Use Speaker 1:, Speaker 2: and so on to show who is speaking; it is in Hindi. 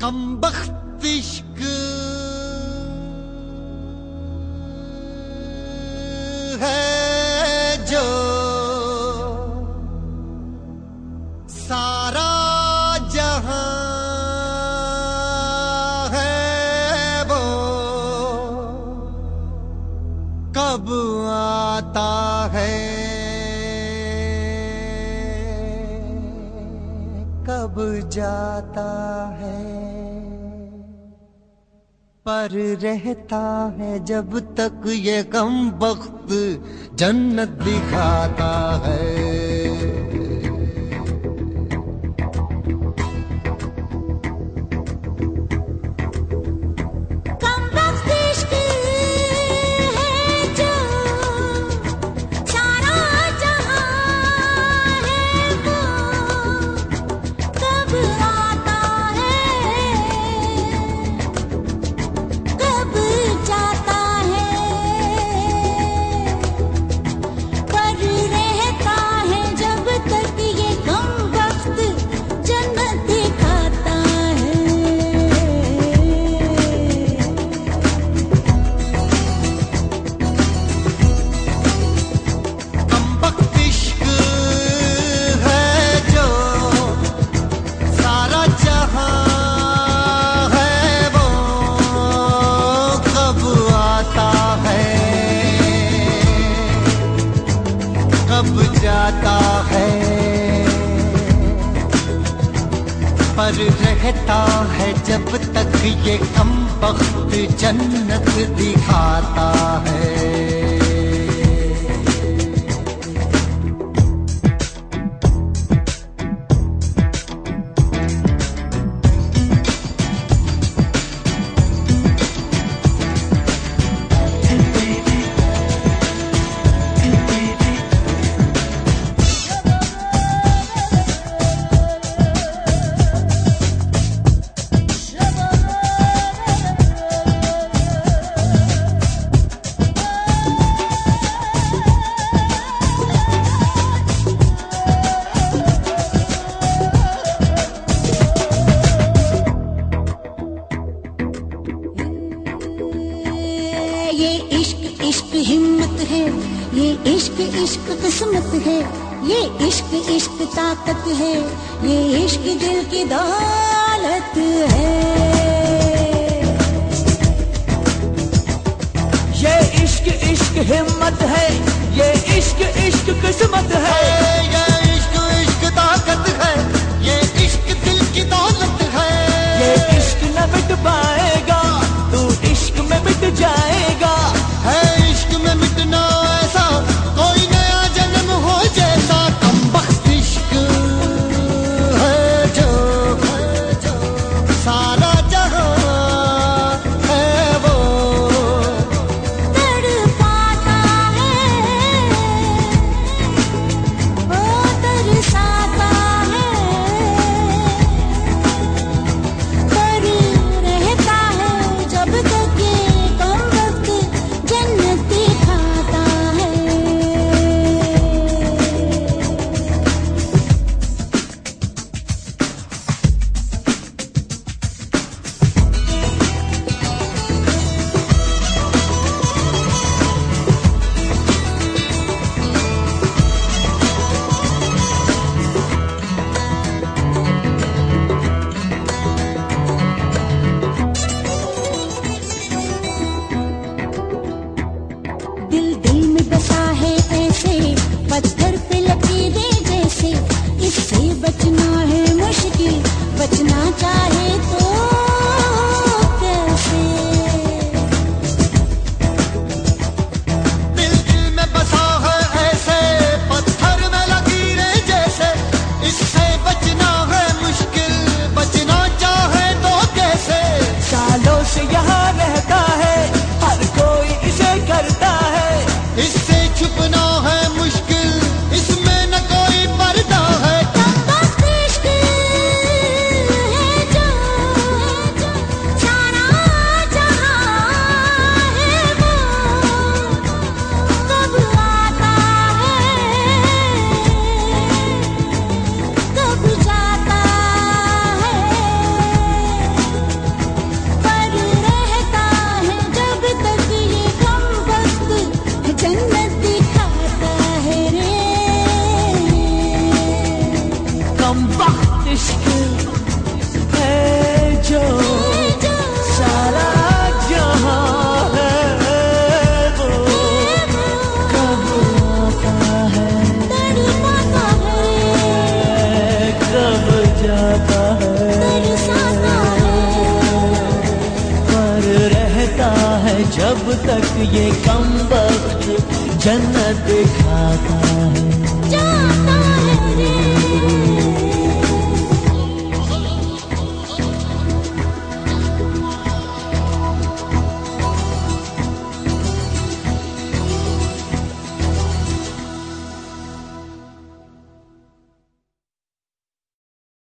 Speaker 1: कमबख्त इश्क है जो सारा जहां है वो कब आता है कब जाता है, पर रहता है जब तक ये गम वक्त जन्नत दिखाता है। जाता है पर रहता है जब तक ये कम वक्त जन्नत दिखाता है।
Speaker 2: ये इश्क इश्क हिम्मत है, ये इश्क इश्क किस्मत है, ये इश्क इश्क ताकत है, ये इश्क दिल की दौलत है।
Speaker 3: ये इश्क इश्क हिम्मत है, ये इश्क इश्क किस्मत है,
Speaker 1: ये इश्क इश्क ताकत है, ये इश्क दिल की दौलत है।
Speaker 3: ये इश्क न मिट पाएगा, तू इश्क में मिट जाएगा।
Speaker 1: है इश्क में मिटना ऐसा कोई नया जन्म हो जैसा, कमबख्त इश्क है जो सारा जहां है वो
Speaker 2: तड़पाता है, वो तरसाता है, पर रहता है जब तक ये कम वक्त जन्नत दिखाता है। दिल दिल में बसा है ऐसे पत्थर पे लकीरें जैसे, इससे बचना है मुश्किल, बचना चाहे तो कैसे।
Speaker 1: दिल दिल में बसा है ऐसे पत्थर में लकीरें जैसे, इससे बचना है मुश्किल, बचना चाहे तो कैसे।
Speaker 3: सालों से यहाँ रहता है, हर कोई इसे करता है,
Speaker 1: इससे छुपना है मुश्किल, इसमें न कोई पर्दा है।
Speaker 2: कमबख्त इश्क है जो सारा जहां है वो कब आता है कब जाता
Speaker 3: मुश्किल है जो सारा जहां है वो कब आता है कब जाता है पर रहता है जब तक ये कम वक्त जन्नत दिखाता है।